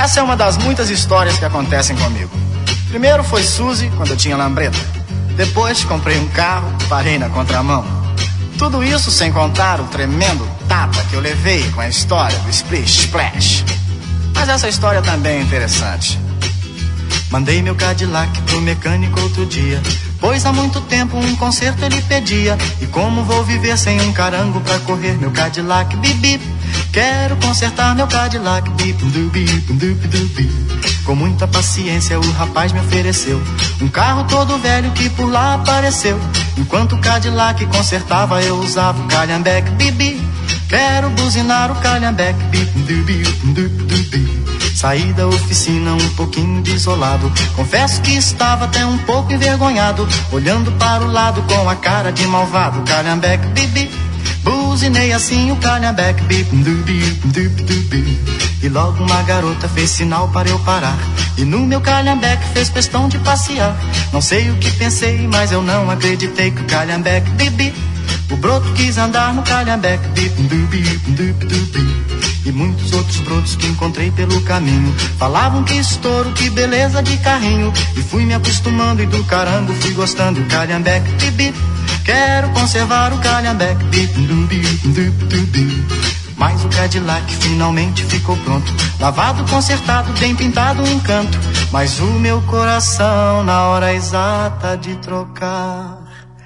Essa é uma das muitas histórias que acontecem comigo. Primeiro foi Suzy, quando eu tinha lambreta. Depois comprei um carro, parei na contramão. Tudo isso sem contar o tremendo tapa que eu levei com a história do Splish Splash. Mas essa história também é interessante. Mandei meu Cadillac pro mecânico outro dia, pois há muito tempo um conserto ele pedia. E como vou viver sem um carango pra correr meu Cadillac, bip bip. Quero consertar meu Cadillac, bip bip bip bip. Com muita paciência o rapaz me ofereceu um carro todo velho que por lá apareceu. Enquanto o Cadillac consertava eu usava o calhambeque, bip bip. Quero buzinar o calhambeque, bip bip bip. Saí da oficina um pouquinho desolado, confesso que estava até um pouco envergonhado, olhando para o lado com a cara de malvado. Calhambeque, bip bip. Buzinei assim o calhambeque, bip bip bip. E logo uma garota fez sinal para eu parar, e no meu calhambeque fez questão de passear. Não sei o que pensei, mas eu não acreditei que o calhambeque, bip bip. O broto quis andar no calhambeque, bip bip bip. E muitos outros brotos que encontrei pelo caminho falavam que estouro, que beleza de carrinho. E fui me acostumando e do carango fui gostando do calhambeque, bip bip. Quero conservar o calhambeque, bip bip. Mas o Cadillac finalmente ficou pronto, lavado, consertado, bem pintado, um canto. Mas o meu coração na hora exata de trocar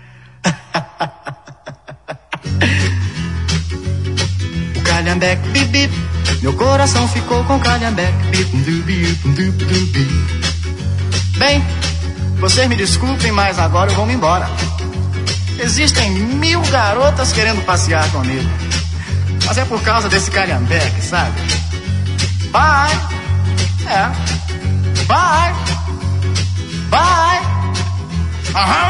o calhambeque, bip bip. Meu coração ficou com o calhambeque, bip bip. Bem, vocês me desculpem, mas agora eu vou me embora. Existem 1000 garotas querendo passear comigo, mas é por causa desse calhambeque, sabe? Bye. Bye. Bye. Aham.